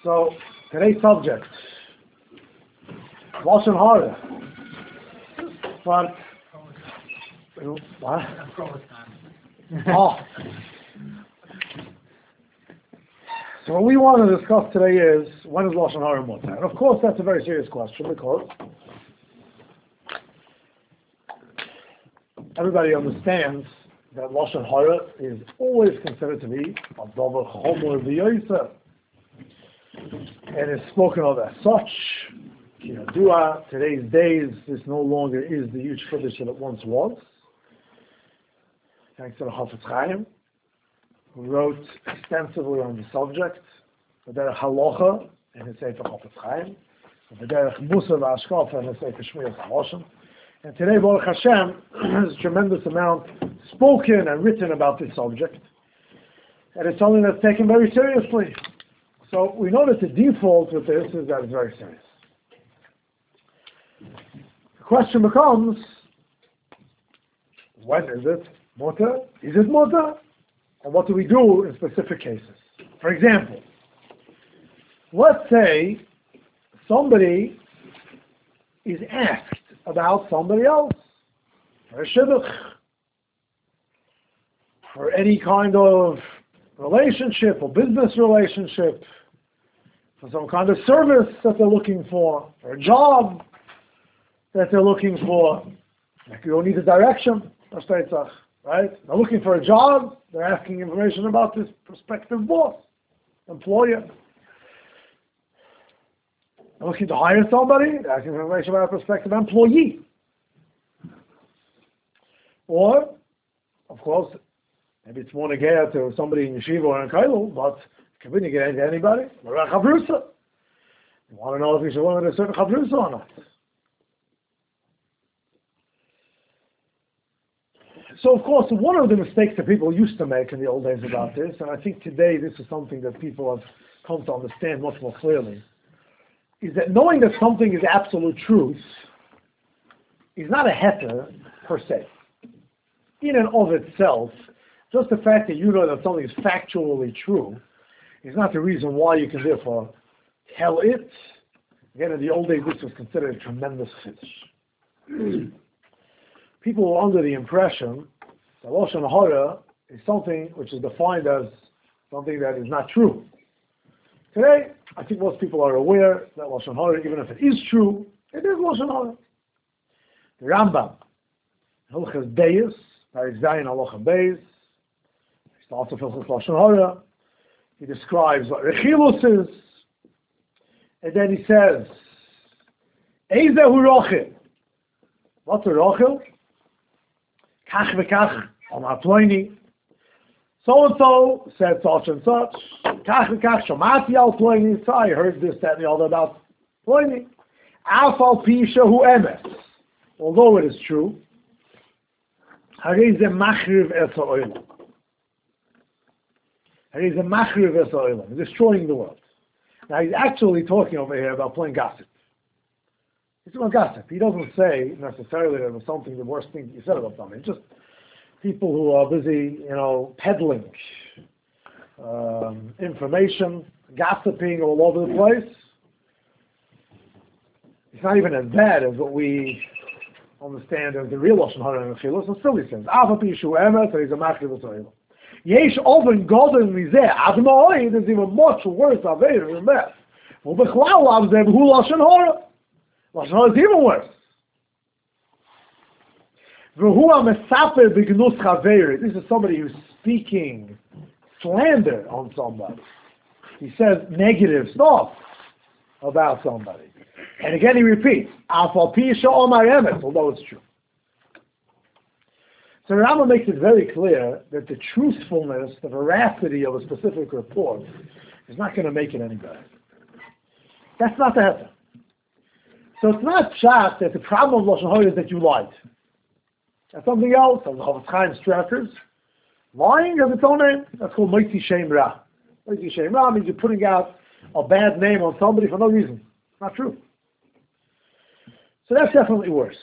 So, today's subject, Lashon Hara. But, what? Oh. So what we want to discuss today is, when is Lashon Hara mutar? And of course that's a very serious question because everybody understands that Lashon Hara is always considered to be a davar chomer v'yoser. And it's spoken of as such. Today's days, this no longer is the huge chiddush that it once was. Thanks to the Chafetz Chaim, who wrote extensively on the subject, the Derech Halacha in his Sefer Chafetz Chaim, the Derech Musa v'Ashkafa in his Sefer Shmiyas HaLashon. And today, Baruch Hashem, there's a tremendous amount spoken and written about this subject. And it's something that's taken very seriously. So we know that the default with this is that it's very serious. The question becomes, when is it mutar? Is it mutar? And what do we do in specific cases? For example, let's say somebody is asked about somebody else for a shidduch, for any kind of relationship or business relationship, for some kind of service that they're looking for a job that they're looking for. Like you don't need a direction, right? They're looking for a job, they're asking information about this prospective boss, employer. They're looking to hire somebody, they're asking information about a prospective employee. Or, of course, maybe it's more negaya to somebody in yeshiva or in kailul, but it can be negaya to anybody. You want to know if you should learn a certain chavrusa or not. So, of course, one of the mistakes that people used to make in the old days about this, and I think today this is something that people have come to understand much more clearly, is that knowing that something is absolute truth is not a heter per se. In and of itself, just the fact that you know that something is factually true is not the reason why you can therefore tell it. Again, in the old days, this was considered a tremendous chiddush. People were under the impression that Lashon Hara is something which is defined as something that is not true. Today, I think most people are aware that Lashon Hara, even if it is true, it is Lashon Hara. The Rambam, Hilchas Beis, Parak Zayin Halacha Beis, he starts with Hilchas Lashon Hara. He describes what Rechilus is, and then he says, Eizehu Rochel. What's a Rochel? Kach v'kach, Amar Ploini. So-and-so said such and such. Kach v'kach, Shomati al Ploini. So I heard this, that, and the other about Ploini. Af al pi shehu emes. Although it is true, Harei ze machriv es ha'olam. Harei ze machriv es ha'olam. He's destroying the world. Now he's actually talking over here about playing gossip. He's about gossip. He doesn't say necessarily that it was something, the worst thing he said about something. It's just people who are busy, peddling information, gossiping all over the place. It's not even as bad as what we understand as the real Lashon Hara and Chilus. So still he says, Ava pishu emes, he's a machriv v'soil. Yesh oven golden mizeh, ad ma'oid is even much worse aveir than that. Well, b'chlal avzeh b'hu Lashon Hara. Lashon Hara is even worse. V'hu ha-mesaper b'gnus chaveir. This is somebody who's speaking slander on somebody. He says negative stuff about somebody. And again he repeats, Afal pi she'omar emes, although it's true. So Rambam makes it very clear that the truthfulness, the veracity of a specific report is not going to make it any better. That's not the heter. So it's not shot that the problem of Lashon Hara is that you lied. That's something else. As the Chafetz Chaim stresses, lying has its own name. That's called Moitzi Shem Ra. Moitzi Shem Ra means you're putting out a bad name on somebody for no reason. It's not true. So that's definitely worse.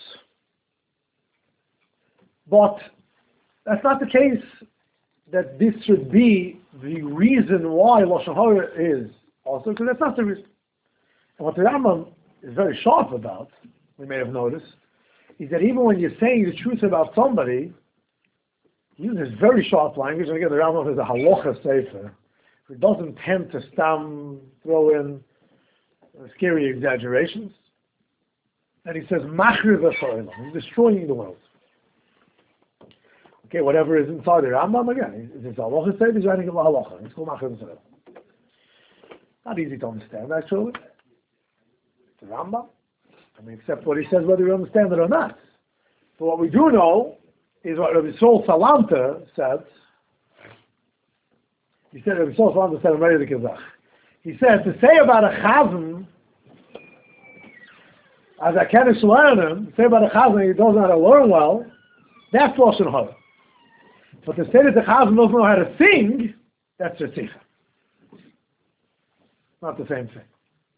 But that's not the case that this should be the reason why Lashon Hara is also because that's not the reason. And what the Rambam is very sharp about, we may have noticed, is that even when you're saying the truth about somebody, he uses very sharp language, and again the Rambam has a halacha sefer, who doesn't tend to throw in scary exaggerations. And he says, Machriv v'so'ilam, he's destroying the world. Okay, whatever is inside the Rambam, again, it's a halacha sefer, he's writing a halacha, it's called Machriv v'so'ilam. Not easy to understand, actually. It's a Rambam. I mean, except what he says, whether you understand it or not. But what we do know is what Rabbi Sol Salanta said. He said, Rabbi Sol Salanta said, I'm ready to Kazakh. He said, to say about a chazan, as I can't learn him, to say about a chazan he doesn't know how to learn well, that's Lashon Hara. But to say that the chazan doesn't know how to sing, that's Ritzicha. Not the same thing.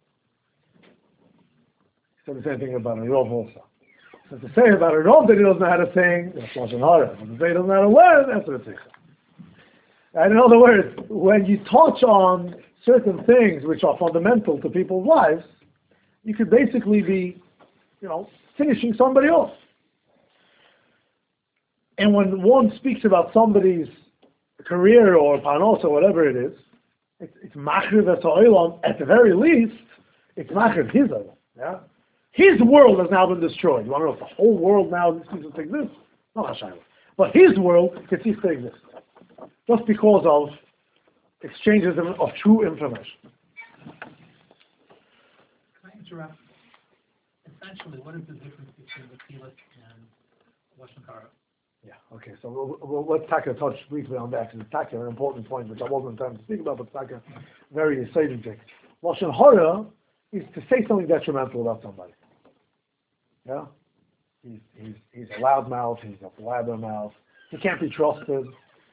He said the same thing about a Rov also. So to say about a Rov that he doesn't know how to sing, that's Lashon Hara. But to say he doesn't know how to learn, that's Ritzicha. And in other words, when you touch on certain things which are fundamental to people's lives, you could basically be, finishing somebody off. And when one speaks about somebody's career or panos or whatever it is, it's machriv v'so'ilam, at the very least, it's machriv his oil. Yeah? His world has now been destroyed. You want to know if the whole world now ceases to exist? Not Hashem. But his world can cease to exist. Just because of exchanges of true information. Can I interrupt? Essentially, what is the difference between the Tefillah and Lashon Hara? Yeah, okay, so let's touch briefly on that, because it's an important point, which I wasn't trying to speak about, but it's very exciting thing. Lashon Hara is to say something detrimental about somebody. Yeah? He's a loudmouth, he's a blabbermouth, he can't be trusted.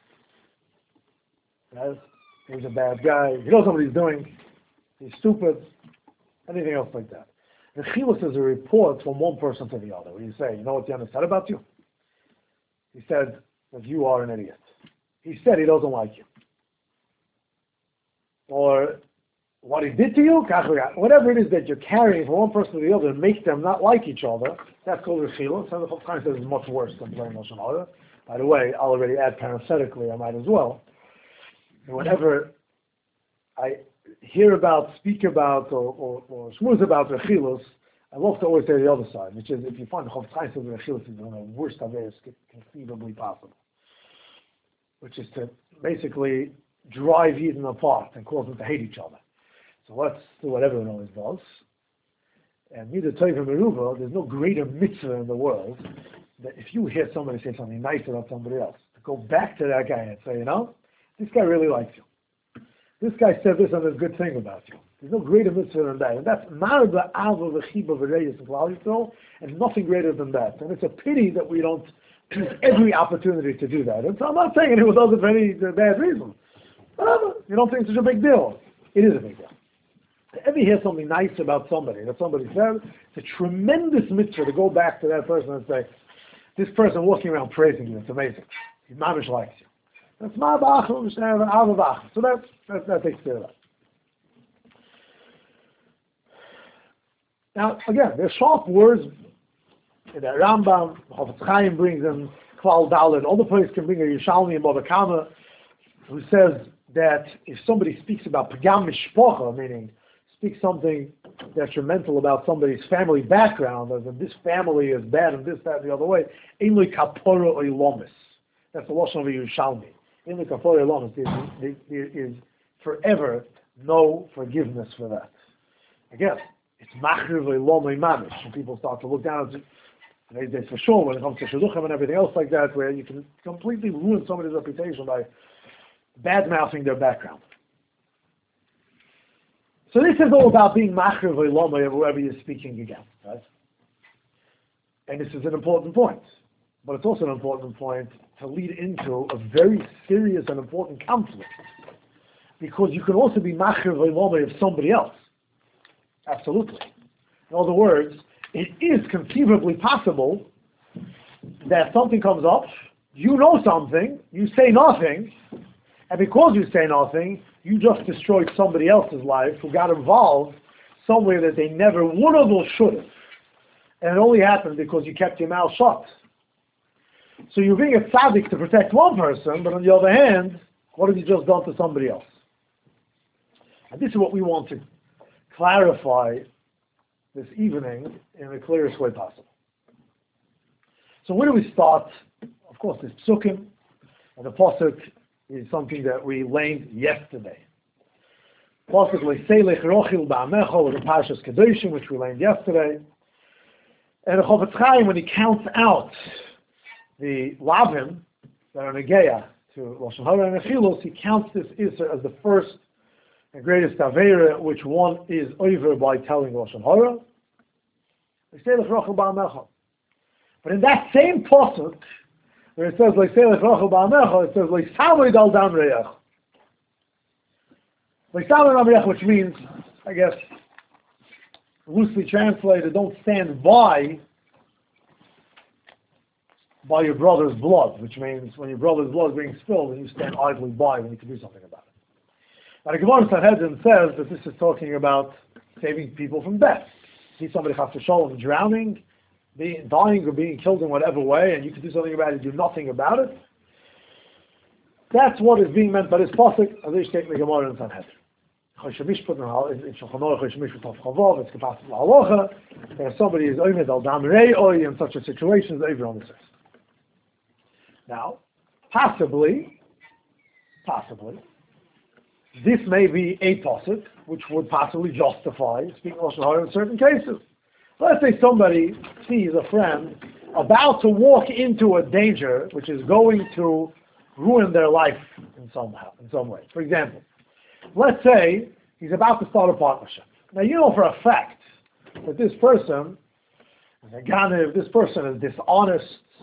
Yes? He's a bad guy, he knows what he's doing, he's stupid, anything else like that. The Chilus is a report from one person to the other, where you say, you know what Yana said about you? He said that you are an idiot. He said he doesn't like you. Or what he did to you, whatever it is that you're carrying from one person to the other and makes them not like each other, that's called Rechilus. And the Chofetz Chaim says it's much worse than playing Lashon Hara. By the way, I'll already add parenthetically, I might as well. And whenever I hear about, speak about, or schmooze about Rechilus, I love to always say the other side, which is if you find the Chofetz Chaim says Rechilus is one of the worst averos conceivably possible, which is to basically drive Eden apart and cause them to hate each other. So let's do what everyone always does. And neither Tov nor Meruva, there's no greater mitzvah in the world that if you hear somebody say something nice about somebody else, to go back to that guy and say, this guy really likes you. This guy said this and this good thing about you. There's no greater mitzvah than that. And that's Marba Ava V'chiba V'reyes and Klal Yisrael, and nothing greater than that. And it's a pity that we don't use every opportunity to do that. And so I'm not saying anyone does it for any bad reason. Whatever. You don't think it's such a big deal. It is a big deal. To ever hear something nice about somebody, that somebody said, it's a tremendous mitzvah to go back to that person and say, this person walking around praising you, it's amazing. He mamish likes you. That's Marba Ava V'chiba. So that takes care of that. Now, again, there's sharp words that Rambam, Chofetz Chaim brings in Klal Dalet. All the places can bring a Yerushalmi and Baba Kama, who says that if somebody speaks about Pagam Mishpocha, meaning speaks something detrimental about somebody's family background, as in this family is bad and this, that, and the other way, Einli Kapora Oilomis. That's the Lashon of a Yerushalmi. Einli Kapora Oilomis is forever no forgiveness for that. Again, it's machriv le'lomei mamish. When people start to look down at it, for sure, when it comes to shidduchim and everything else like that, where you can completely ruin somebody's reputation by bad-mouthing their background. So this is all about being machriv le'lomei of whoever you're speaking against, right? And this is an important point. But it's also an important point to lead into a very serious and important conflict. Because you can also be machriv le'lomei of somebody else. Absolutely. In other words, it is conceivably possible that something comes up, you know something, you say nothing, and because you say nothing, you just destroyed somebody else's life who got involved somewhere that they never would have or should have. And it only happened because you kept your mouth shut. So you're being a tzaddik to protect one person, but on the other hand, what have you just done to somebody else? And this is what we want to clarify this evening in the clearest way possible. So where do we start? Of course, there's psukim, and the pasuk is something that we learned yesterday. Pasuk le'seilech rochil ba'amecha with the Parshas Kedoshim, which we learned yesterday. And the Chofetz Chaim, when he counts out the lavim that are negeya to Lashon Hara and Achilos, he counts this Isser as the first and greatest Aveira, which one is over by telling Lashon Hara. Le'seilech rochil ba'amecha. But in that same pasuk, where it says le'seilech rochil ba'amecha, it says le'samid al dam re'ech. Le'samid al dam re'ech, which means, I guess, loosely translated, don't stand by your brother's blood, which means when your brother's blood is being spilled, and you stand idly by when you can do something about it. Now the Gemara Sanhedrin says that this is talking about saving people from death. See somebody chas v'sholom drowning, dying or being killed in whatever way, and you can do something about it, do nothing about it. That's what is being meant by this pasuk, as they state in the Gemara in Sanhedrin. If somebody is oimed al dam re'oi in such a situation, is over on the surface. Now, possibly, this may be a pasuk which would possibly justify speaking Lashon Hara in certain cases. Let's say somebody sees a friend about to walk into a danger which is going to ruin their life in some way. For example, let's say he's about to start a partnership. Now you know for a fact that this person is a ganev, this person is dishonest,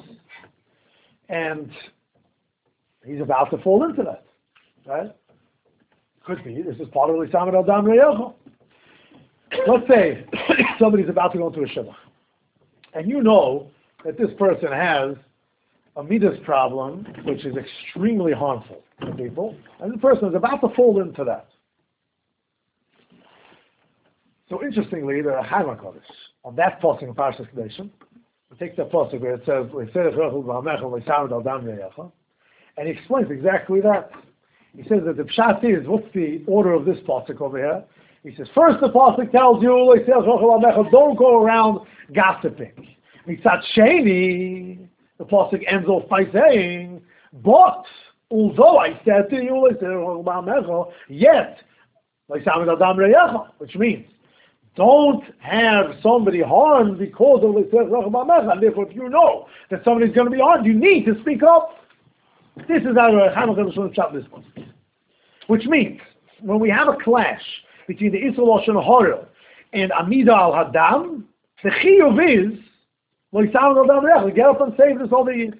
and he's about to fall into that. Right? Could be. This is part of L'samid al dam re'echa. Let's say somebody's about to go into a shidduch, and you know that this person has a midas problem, which is extremely harmful to people, and the person is about to fall into that. So interestingly, the Chaim HaKadosh, on that pasuk in Parshas Kedoshim, he takes that pasuk where it says, and he explains exactly that. He says that the pshat is, what's the order of this pasuk over here? He says, first the pasuk tells you, don't go around gossiping. Mitzat sheni, the pasuk ends off by saying, but although I said to you, yet, which means, don't have somebody harmed because of and therefore if you know that somebody's going to be harmed, you need to speak up. This is our this one. Which means, when we have a clash between the Isra Lashon Hara and Amida al Hadam, the chiyuv is get up and save this over here.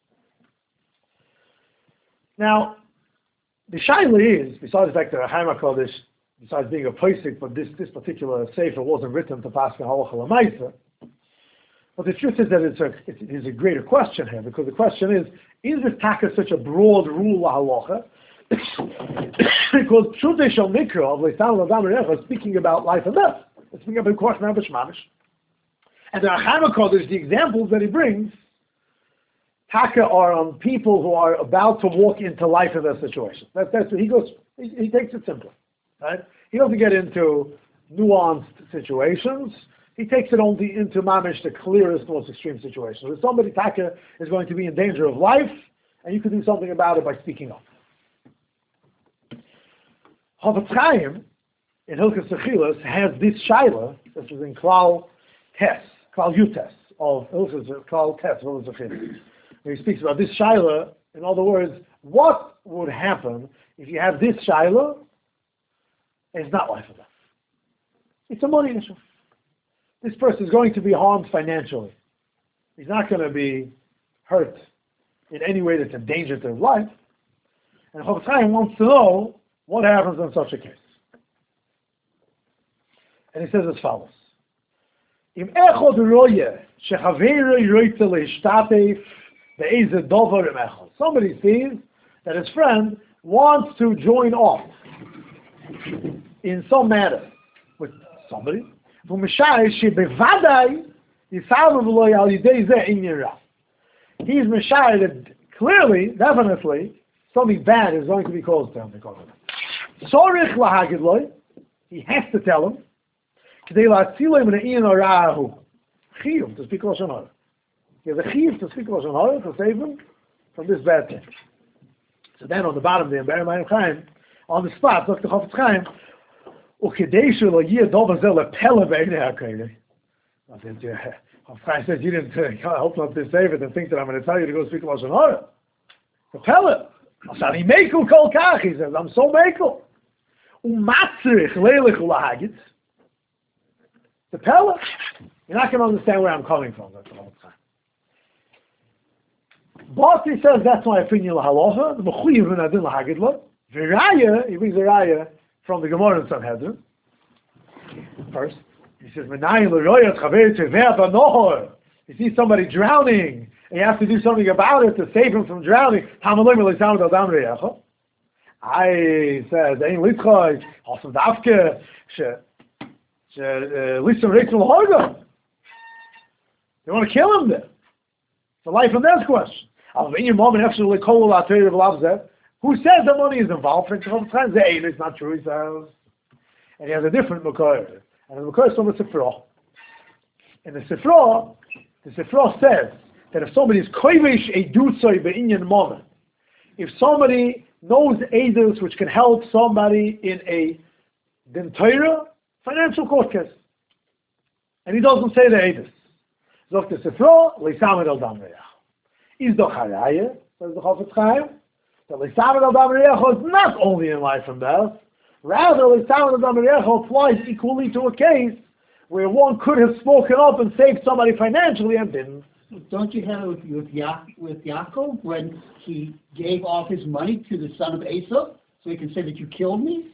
Now, the shaila is, besides the fact that Chaim HaKadosh, besides being a posik, but this particular sefer wasn't written to pass the halacha l'maisa. But the truth is that it is a greater question here, because the question is this taka such a broad rule halacha? Because Shutei Shel Mikra of Leisam Adam Recha is speaking about life and death. It's speaking about Kosh Mamish Mamish. And the Chaim HaKadosh, the examples that he brings, taka are on people who are about to walk into life in their situation. That's what he goes. He takes it simply, right? He doesn't get into nuanced situations. He takes it only into mamish, the clearest, most extreme situations. If somebody taka is going to be in danger of life, and you can do something about it by speaking up. Chofetz Chaim in Hilchos Sechilas has this shaila. This is in Klal Yutes of Klal Tes of Hilchos Sechilas. He speaks about this shaila. In other words, what would happen if you have this shaila? It's not life or death. It's a money issue. This person is going to be harmed financially. He's not going to be hurt in any way that's a danger to his life. And Chofetz Chaim wants to know what happens in such a case. And he says as follows. Im echod roye shechaveiro yoytze leishtatef be'ezeh dover im echod. Somebody sees that his friend wants to join off in some matter with somebody, he's Messiah that clearly, definitely, something bad is going to be caused to him because of it. He has to tell him. To speak Lashon Hara. He has a chiyuv to speak Lashon Hara to save him from this bad thing. So then on the bottom there, Be'er Chaim, on the spot, Dr. Chofetz Chaim, Ukedeshu lo yir dover zel lepele be'inei HaKodesh. I said, Chofetz Chaim says, you didn't hope not to save it and think that I'm going to tell you to go speak Lashon Hara. The pele. I said, he mekel kol kach. He says, I'm so mekel. Umatzrich leilich ulahagit. The pele. You're not going to understand where I'm coming from. That's the whole time. But he says that's my opinion lahalocha. The mechuyev and adin lahagidlo. V'raya, he brings a raya from the Gemara in Sanhedrin. First, he says menayim l'royat chaver teveh b'nohor. You see somebody drowning, and you have to do something about it to save him from drowning. Hamalim l'isam d'adam reyecha. I says ein litzchoy also dafke she lisam reitzim l'horga. They want to kill him there. It's a life and death question. Who says the money is involved? It's not true, he says. And he has a different Makar. And the Makar is from the Sifra. And the Sifra says that if somebody is koivish a dutzoi be'inyan moment, if somebody knows edus which can help somebody in a din Torah financial court case, and he doesn't say the edus, Zok the Sifra, Leisamed al Dam Reach. Is the Haraya, says the Chofetz Chaim, that Leisamed al Dam Reach is not only in life and death, rather Leisamed al Dam Reach applies equally to a case where one could have spoken up and saved somebody financially and didn't. Don't you have it with Yaakov when he gave off his money to the son of Esau so he can say that you killed me?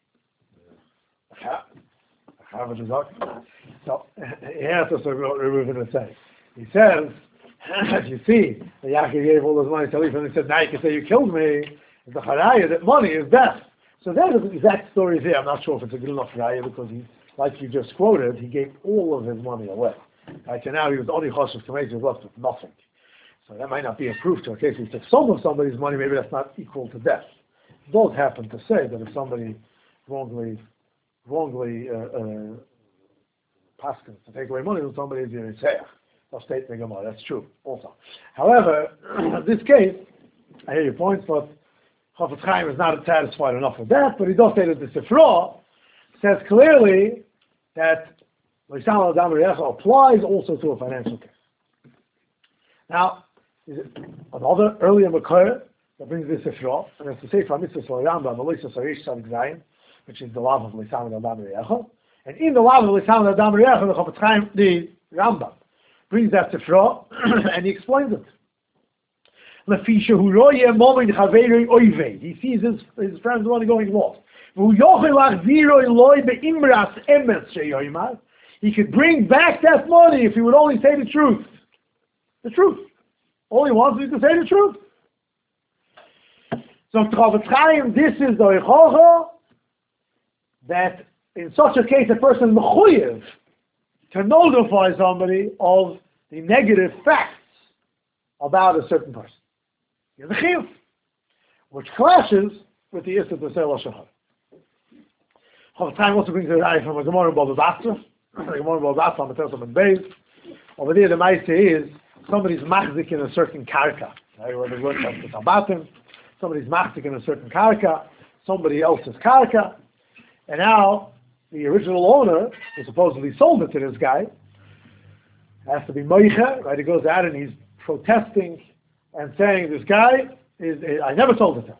So, here's what we're going to say. He says, you see, the Yaakov gave all his money to Leif and he said, now you can say you killed me. The Haraya, that money is death. So that is the exact story here. I'm not sure if it's a good enough Haraya because he, like you just quoted, he gave all of his money away. Right, so now he was only choshev to make, he was left with nothing. So that might not be a proof to a case. He took some of somebody's money, maybe that's not equal to death. It does happen to say that if somebody wrongly paskins to take away money from somebody is Yeritzayach. They'll state the Gemara. That's true also. However, in this case, I hear your points, but Chofetz Chaim is not satisfied enough with that, but he does say that the Sifra says clearly that Leisamed al Dam Reach applies also to a financial case. Now, is it another earlier Makar that brings this Sifra, and it's the Sefer Mitzvah Rambam, Eloisa Sarish Sadik Zayin, which is the law of Leisamed al Dam Reach. And in the law of Leisamed al Dam Reach, the Chofetz Chaim, the Rambam, brings that Sifra, and he explains it. He sees his friends only going lost. He could bring back that money if he would only say the truth. The truth. All he wants is to say the truth. So Chofetz Chaim, this is the Eichocha, that in such a case a person is mechuyev to notify somebody of the negative facts about a certain person. Here's a chiyuv, which clashes with the Issa to say Lashon Hara. Chofetz Chaim also brings a raya from a Gemara in Bava Basra. The Gemara in Bava Basra on the Tesam and Beis. Over there, the Maaseh is somebody's machzik in a certain karka. Where they work at the Tabbatim, somebody's machzik in a certain karka, somebody else's karka, and now the original owner, who supposedly sold it to this guy, has to be moicha, right? He goes out and he's protesting and saying, this guy I never sold it to him.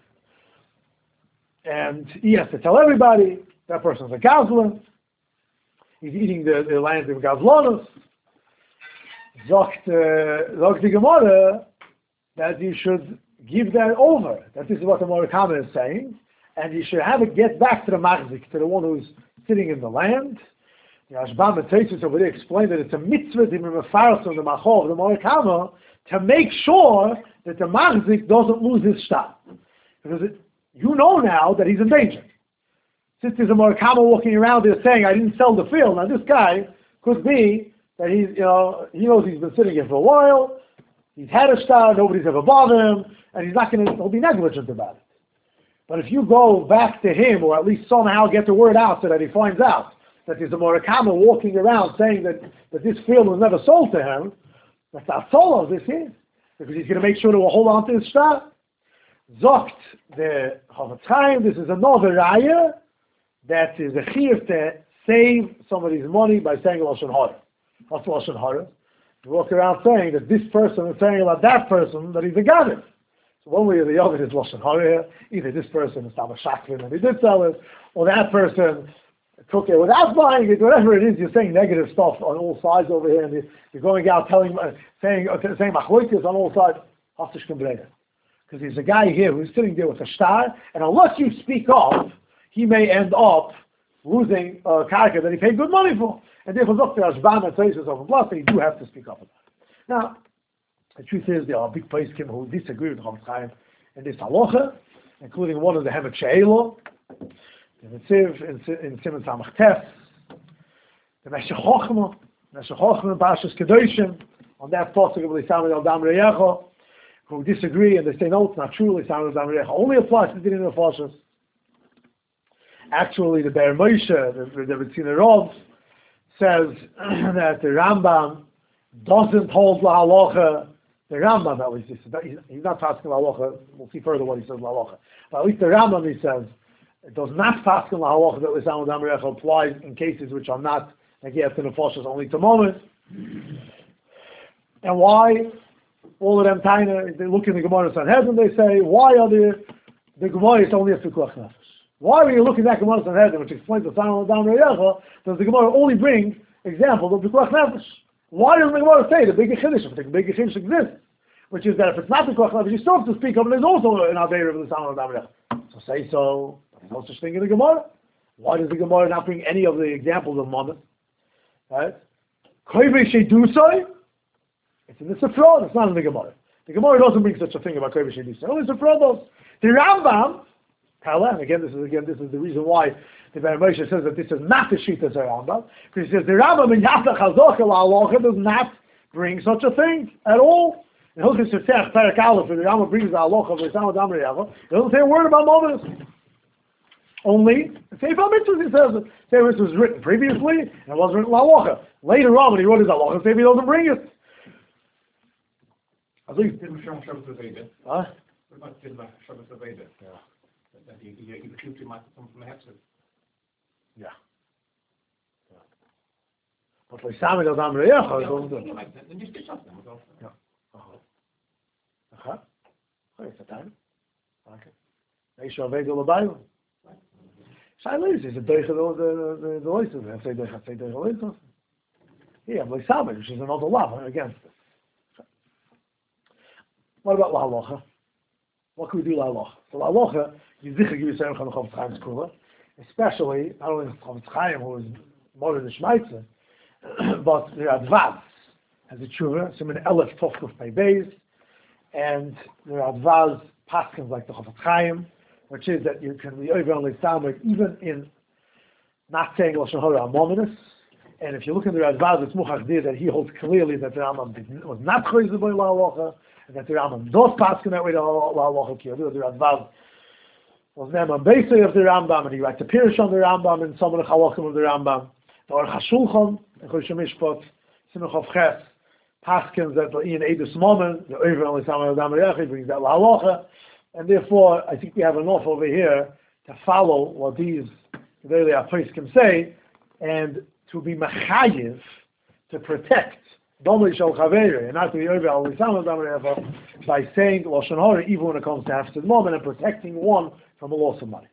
And he has to tell everybody, that person's a gazlan, he's eating the land of gazlanus. Zogt the Gemara that you should give that over, that this is what the Morakama is saying, and you should have it get back to the machzik, to the one who's sitting in the land. The Rashbam and Teisus over there explain that it's a mitzvah to the machov, the Morakama, to make sure that the machzik doesn't lose his shtat. Because you know now that he's in danger. since there's a Murakama walking around there saying, I didn't sell the field, now this guy could be that he knows he's been sitting here for a while, he's had a star, nobody's ever bothered him, and he'll be negligent about it. But if you go back to him, or at least somehow get the word out so that he finds out that there's a Murakama walking around saying that this field was never sold to him, that's not sold of this here, because he's going to make sure to hold on to his star. Zokt the Chofetz Chaim, this is another raya that is a chiyuv to save somebody's money by saying Lashon Hara. What's Lashon Hara? You walk around saying that this person is saying about that person that he's a ganev. So one way or the other is Lashon Hara here. Either this person is Tava Shaklin and he did sell it, or that person took it without buying it, whatever it is, you're saying negative stuff on all sides over here, and you're going out saying machloikis on all sides. Because there's a guy here who's sitting there with a star, and unless you speak up, he may end up losing a karka that he paid good money for. And therefore, look, there are Ashban and Taisus of plus, and you do have to speak up about it. Now, the truth is, there are big poskim who disagree with Chofetz Chaim in this halacha, including one of the Hemet She'elo, the Netziv in Simon Samach Tef, the Meshech Chochmah in Parshas Kedoshim, on that pasuk of L'Samid al Dam Reyecha, who disagree and they say, no, it's not true, L'Samid al Dam Reyecha only applies to the Din of Nefashos. Actually, the Be'er Moshe, the Betzina Rov, says that the Rambam doesn't hold La Halacha. The Rambam, at least, he's not asking La Halacha. We'll see further what he says La Halacha. But at least the Rambam, he says, it does not pass in La Halacha that L'Samid Dam Reyecha applies in cases which are not Negiyat to Nefashos only to moment. And why? All of them taina, they look in the Gemara Sanhedrin, they say, why are the Gemara is only a Pikuach Nefesh? Why when you look at that Gemara Sanhedrin, which explains the L'Samid Dam Reyecha, does the Gemara only bring examples of Pikuach Nefesh? Why doesn't the Gemara say the bigger Chiddush, if the bigger Chiddush exists? Which is that if it's not the Pikuach Nefesh, you still have to speak of, and there's also an Aveira of the L'Samid Dam Reyecha. So say so, there's no such thing in the Gemara. Why does the Gemara not bring any of the examples of Mammon? Right? Koivei Shedusai, it's in the Sifra, it's not in the Gemara. The Gemara doesn't bring such a thing about Koivei Shedusai. Only the Sifra does. The Rambam, and again, this is the reason why the Be'er Moshe says that this is not the Shita of the Rambam, because he says the Rambam in Yafta Chazoch Halacha does not bring such a thing at all. In Hilchos Yitzchak Perek Aleph, the Rambam brings the Halacha of L'Samid Dam Reyecha, he doesn't say a word about Mominus. Only Sefer Mitzvahs, he says Sefer Mitzvahs was written previously and it wasn't written Halacha. Later on, when he wrote his Halacha, Sefer doesn't bring it. Huh? What about Tilma Shabbos Aveda? Yeah. That you keep to come from the Hefzer. Yeah. But L'Samid al Dam Reyecha doesn't do it. Then just get something. Yeah. Okay. It's a time. Okay. Eisha Aveda L'Bayla. Shaila is a doich of the loises. I say doich loises. Yeah, L'Samid, which is another law against it. What about La Halacha? What can we do La Halacha? So La Halacha, Yizichah give Yisrael Chana Chofetz Chaim's Kula, especially, not only Chofetz Chaim, who is more than the Shmaitzer, but the Radvaz has a tshuva, Siman Elef Tovkuf Pei Beis, and the Radvaz paskins like the Chofetz Chaim, which is that you can be over on L'Samid even in not saying Lashon Hara Amominus. And if you look in the Radvaz, it's Muchach Dir that he holds clearly that the Rambam was not Chayzer by La Halacha, and that the Rambam does pass in that way to La Halacha. The Radvaz was Ne'eman Beisei of the Rambam, and he writes a Pirush on the Rambam and some of the Halakim of the Rambam. The Aruch HaShulchan, and Chodesh Mishpat, Simon Chav Ches, paskins that in Eidus Momen, the Oiver on L'Samid Dam Reyecha brings that La Halacha, and therefore I think we have enough over here to follow what these Gedolei HaPoskim say, and to be machayiv, to protect Domei Shel Chaveri, and not to be over al L'Samid Dam Reyecha by saying Lashon Hara even when it comes to Hafsid Moment and protecting one from a loss of money.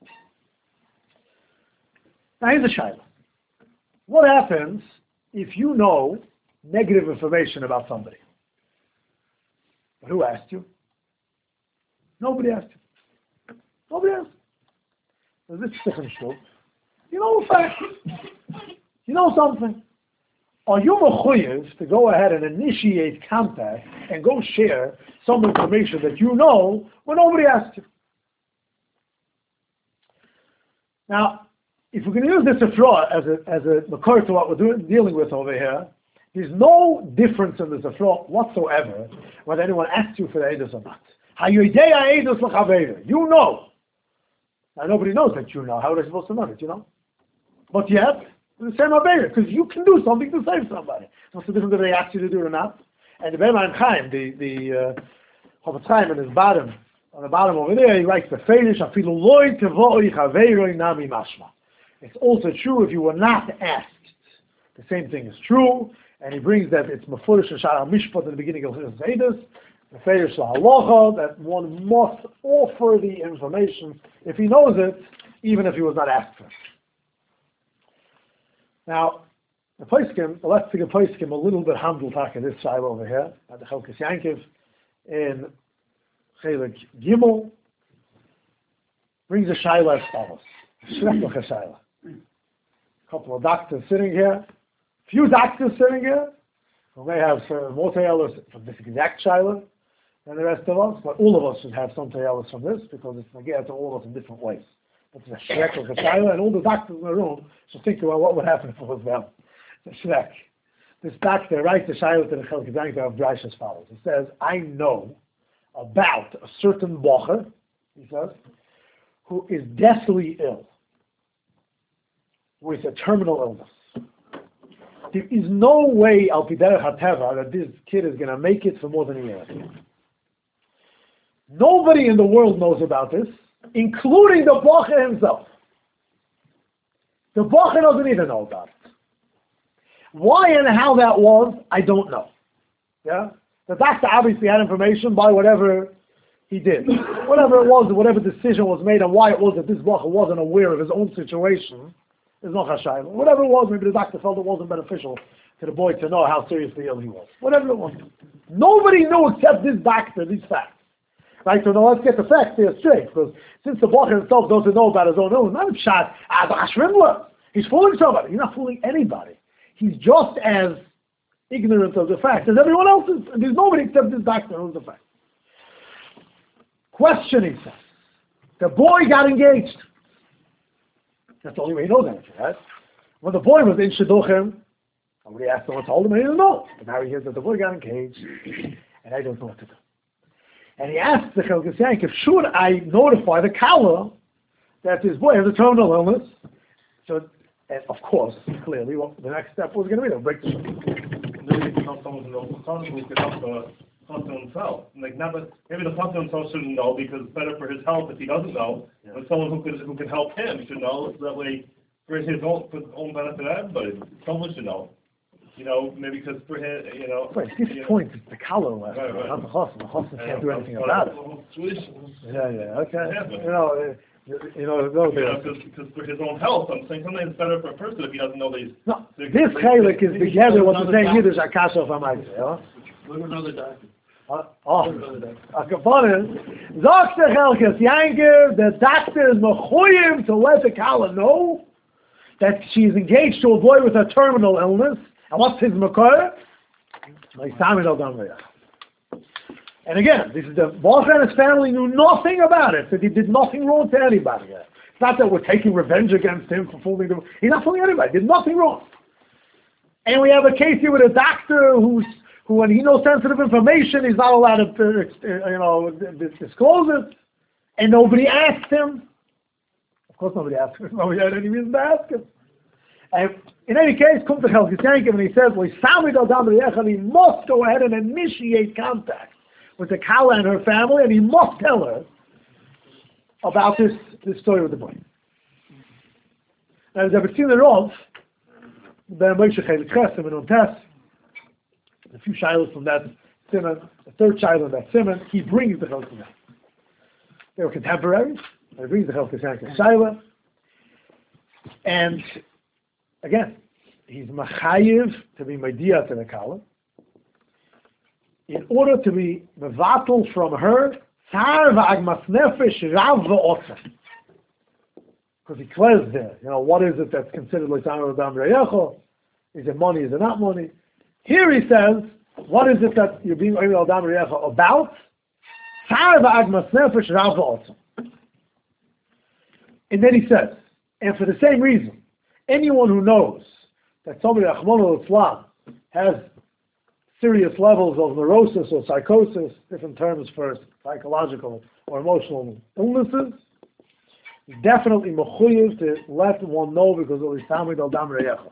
Now here's a shayla. What happens if you know negative information about somebody? But who asked you? Nobody asked you. Nobody asked. There's this second shul. You know a fact. You know something. Are you mechuyev to go ahead and initiate contact and go share some information that you know when nobody asked you? Now, if we're going to use this Sifra as a makor to what we're dealing with over here, there's no difference in the Sifra whatsoever whether anyone asks you for the Eidos or not. You know. Now, nobody knows that you know. How are they supposed to know that, you know? But yet, the same Aveira, because you can do something to save somebody. What's the difference if they ask you to do it or not? And the Be'emayim Chaim, the Chofetz Chaim in his bottom, on the bottom over there, he writes, it's also true if you were not asked. The same thing is true, and he brings that it's Mefurish and Shara Mishpat in the beginning of his Eidos, the Feidish Halacha, that one must offer the information if he knows it, even if he was not asked for it. Now, the let's take a Poskim a little bit handle talk in this side over here, at the Chelkas Yankiv, in Chelik Gimel, brings a Shaila as follows. Shrekach a Shaila. A couple of doctors sitting here, few doctors sitting here, who may have more Tayalas from this exact Shaila than the rest of us, but all of us should have some Tayalas from this, because it's again to all of us in different ways. It's a Shrekach a Shaila, and all the doctors in the room should think about what would happen if it was them. The Shrek. This doctor writes the Shaila to the Chelkas Yankiv of Dreish as follows. He says, I know about a certain bocher, he says, who is deathly ill with a terminal illness. There is no way al piderech hateva that this kid is going to make it for more than a year. Nobody in the world knows about this, including the bocher himself. The bocher doesn't even know about it. Why and how that was, I don't know. Yeah? The doctor obviously had information by whatever he did. Whatever it was, whatever decision was made, and why it was that this bocher wasn't aware of his own situation, is not Hashayla. Whatever it was, maybe the doctor felt it wasn't beneficial to the boy to know how seriously ill he was. Whatever it was. Nobody knew except this doctor, these facts. Right, so now let's get the facts there straight, because since the bocher himself doesn't know about his own illness, not a shot, he's fooling somebody. He's not fooling anybody. He's just as ignorant of the fact as everyone else is. And there's nobody except this doctor who knows the fact. Question, he says. The boy got engaged. That's the only way he knows anything, right? When the boy was in Shidduchim, somebody asked him what told him, and he didn't know. And now he hears that the boy got engaged, and I don't know what to do. And he asked the Chelkas Yankiv, should I notify the Kala that this boy has a terminal illness? So, and of course, clearly, the next step was going to be to break the shul. Maybe he can help someone who knows who could help the Chassan himself. Like, maybe the Chassan himself shouldn't know because it's better for his health if he doesn't know. Yeah. But someone who can help him should know, so that way, for his own benefit to everybody, someone should know. You know, maybe because for him, you know. Right, at this point, it's the Kala left, not the Chassan. The Chassan can't do anything about it. Yeah, okay. Yeah, because for his own health, I'm saying sometimes it's better for a person if he doesn't know that he's... No, this Chalik is together what the saying Yiddish, Akasha of Amayze, Look at another doctor. Akaponin, Zok the Chelkas Yankiv, the doctor is mechuyev to let the Kala know that she's engaged to a boy with a terminal illness, and what's his makor? And again, this is the boss and his family knew nothing about it, that he did nothing wrong to anybody. It's not that we're taking revenge against him for fooling them. He's not fooling anybody. He did nothing wrong. And we have a case here with a doctor who, when he knows sensitive information, he's not allowed to, disclose it. And nobody asked him. Of course, nobody asked him. Nobody had any reason to ask him. And in any case, come to Chelkas Yankiv and he says, well, he must go ahead and initiate contact with the Kala and her family, and he must tell her about this story with the boy. Now, there's a Rov, Ben Moshe Chelik Chesem and Ontes, a few shilos from that simon, the third shiloh in that simon, he brings the Chelkas Yankiv. They were contemporaries, he brings the Chelkas Yankiv shiloh, and again, he's machayiv to be media to the Kala, in order to be mevatel from her, because he clears there. What is it that's considered like Adam Reyecho? Is it money? Is it not money? Here he says, what is it that you're being Adam Reyecho about? And then he says, And for the same reason, anyone who knows that somebody, Rahmana Litzlan, has serious levels of neurosis or psychosis, different terms for psychological or emotional illnesses, is definitely mechuyev to let one know because of his tamid al dam reyecha.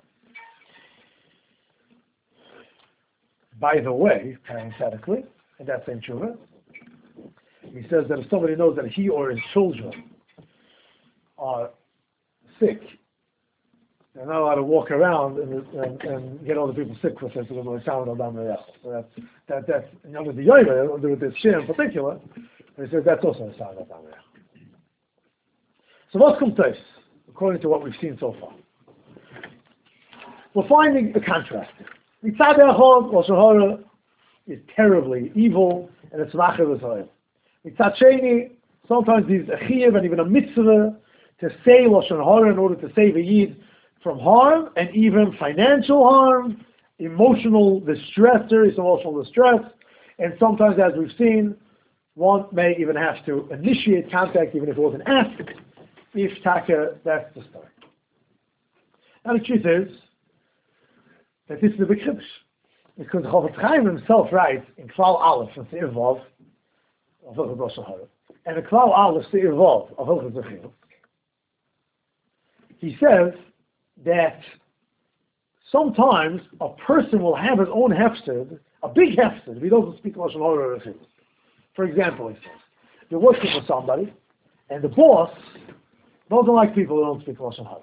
By the way, parenthetically, in that same tshuva, he says that if somebody knows that he or his children are sick, they're not allowed to walk around and get other people sick with it because of the sound of Dam Re'ach. So that's you know, with the yoga, with this shir in particular, he says that's also a sound of Dam Re'ach. So what's comtais, according to what we've seen so far? We're finding a contrast here. Mitzad echad, Lashon Hara is terribly evil, and it's macher v'zoyel. Mitzad sheni, sometimes there's a chiyuv and even a mitzvah to say Lashon Hara in order to save a yid from harm, and even financial harm, emotional distress, serious emotional distress, and sometimes, as we've seen, one may even have to initiate contact even if it wasn't asked, if taka, that's the story. Now the truth is that this is a big chiddush, because Chofetz Chaim himself writes in Klal Aleph and Seir Vav of Hilchos Lashon Hara, and in Klal Aleph Seir Vav of Hilchos Zechirus, he says that sometimes a person will have his own hefsed, a big hefsed, if he doesn't speak Lashon Hara or Chiddush. For example, he says, you're working for somebody, and the boss doesn't like people who don't speak Lashon Hara.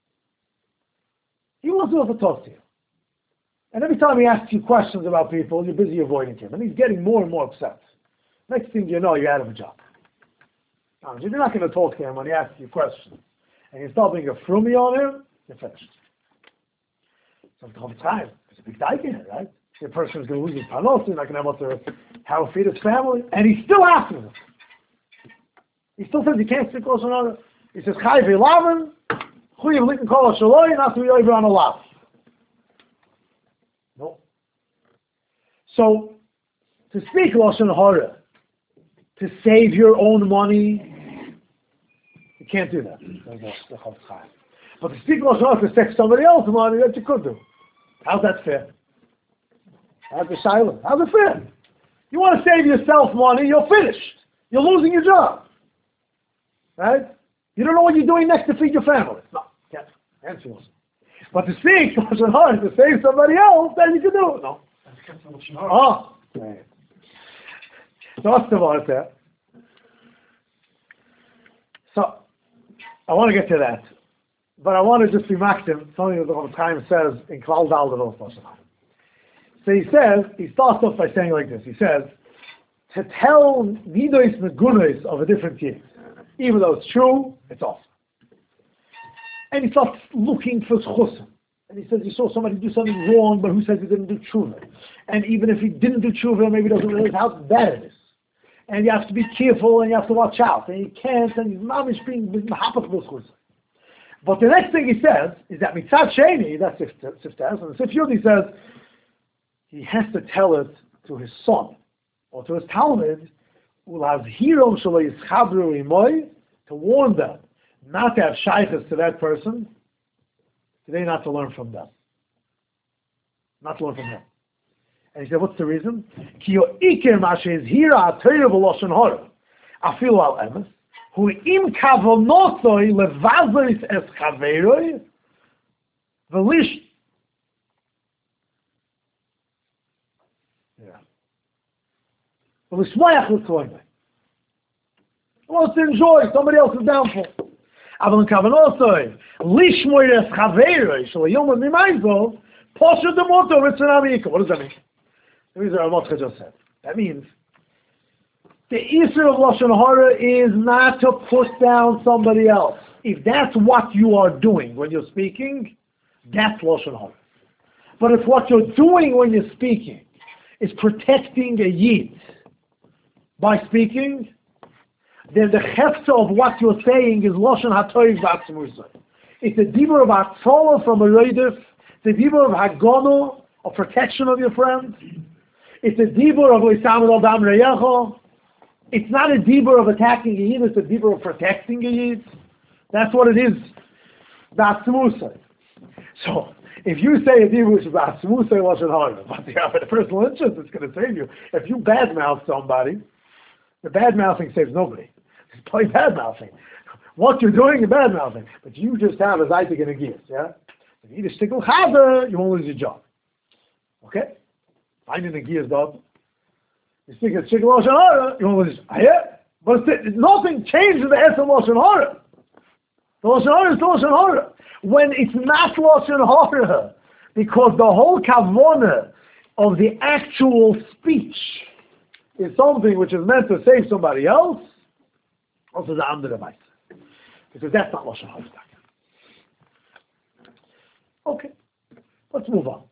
He wants to have a talk to you. And every time he asks you questions about people, you're busy avoiding him. And he's getting more and more upset. Next thing you know, you're out of a job. Now, if you're not going to talk to him when he asks you questions, and you start being a frummy on him, you're finished. So the whole time, there's a big dike in it, right? The person is going to lose his panos, he's not going to be able to how to feed his family, and he's still asking him. He still says he can't speak Lashon Hara. He says, Chai v'laven, chuyev liken kol ha-shaloi, not to be over on a lav. No. So, to speak Lashon Hara, to save your own money, you can't do that. But to speak Lashon Hara to save somebody else's money, that you could do. How's that fair? How's the silent? How's it fair? You want to save yourself money, you're finished. You're losing your job. Right? You don't know what you're doing next to feed your family. No, can't. Answer yours. But to speak Lashon Hara to save somebody else, then you can do it. No. Oh. Right. So what's the word there? So, I want to get to that. But I want to just be maxim, something that the Chofetz Chaim says in Klal Dal Deros Lashon Hara. So he says, he starts off by saying like this, he says, to tell nidois negunos of a different kid, even though it's true, it's awesome. And he starts looking for chusim. And he says he saw somebody do something wrong, but who says he didn't do tshuva? And even if he didn't do tshuva, maybe he doesn't realize how bad it is. And you have to be careful, and you have to watch out. And he can't, and he's mamish being mahapach b'chusim. But the next thing he says is that mitzad sheni, that's Siftas, and the Sif Yud, he says, he has to tell it to his son, or to his Talmud, to warn them not to have shaykhs to that person, today not to learn from them. Not to learn from him. And he said, what's the reason? Ki yo'ikir ma she'izhira ha'torah v'lashon hara, afilu al emes, hu im kavonotoi levazois es chaveroi, v'lish. Well, to enjoy somebody else's downfall. אבל in kavanotoi, lishmoy es chaveroi, shelo yom mimayzo, posher demoto ritzonam yika. What does that mean? The reason Ramotcha just said. That means the issue of Lashon Hara is not to put down somebody else. If that's what you are doing when you're speaking, that's Lashon Hara. But if what you're doing when you're speaking is protecting a yid by speaking, then the hefta of what you're saying is Lashon HaTorah V'Atzmurza. It's a dibur of Atzola from a Reidif, the dibur of Hagono, of protection of your friend. It's a dibur of Lisamad Al Dam Reyecho. It's not a dibur of attacking a yid, it's a dibur of protecting a yid. That's what it is. Ba'atzmusay. So, if you say a divrei which is ba'atzmusay lashon hara, but you have a personal interest, it's going to save you. If you badmouth somebody, the badmouthing saves nobody. It's probably badmouthing. What you're doing is badmouthing, but you just have a zaytik and a gears, yeah? If you eat a shtickle chazer, you won't lose your job. Okay? Finding the gears, dog. You speak a shtickle lashon hara, you won't lose your job. Yeah? But nothing changes the essence of lashon hara. The lashon hara is the lashon hara. When it's not lashon hara, because the whole kavanah of the actual speech is something which is meant to save somebody else, also the andere Weise. Because that's not lashon hara. Okay, let's move on.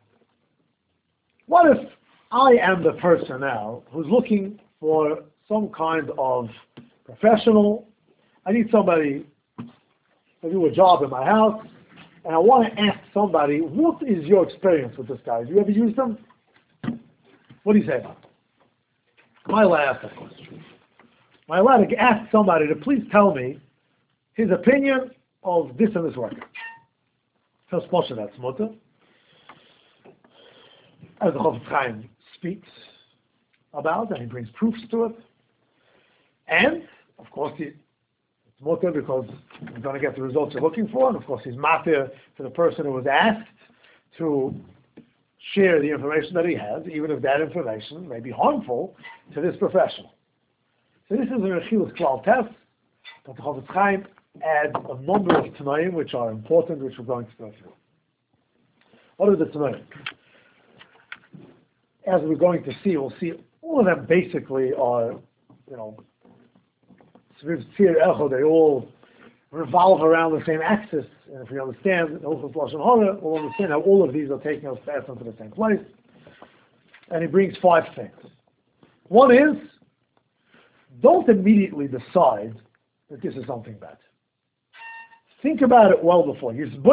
What if I am the person now who's looking for some kind of professional? I need somebody to do a job in my house, and I want to ask somebody, what is your experience with this guy? Have you ever used him? What do you say about him? Am I allowed to ask that question? Am I allowed to ask somebody to please tell me his opinion of this and this worker? First portion that's mutter. As the Chofetz Chaim speaks about, and he brings proofs to it. And, of course, it's mutter because you're going to get the results you're looking for, and of course he's matir for the person who was asked to share the information that he has, even if that information may be harmful to this professional. So this is an Achilles Klal test, but the Chofetz Chaim adds a number of Tanaim which are important, which we're going to go through. What are the Tanaim? As we're going to see, we'll see all of them basically are, they all revolve around the same axis. And if we understand the Hilchos Lashon Hara, we'll understand how all of these are taking us fast into the same place. And he brings 5 things. One is, don't immediately decide that this is something bad. Think about it well before. Is it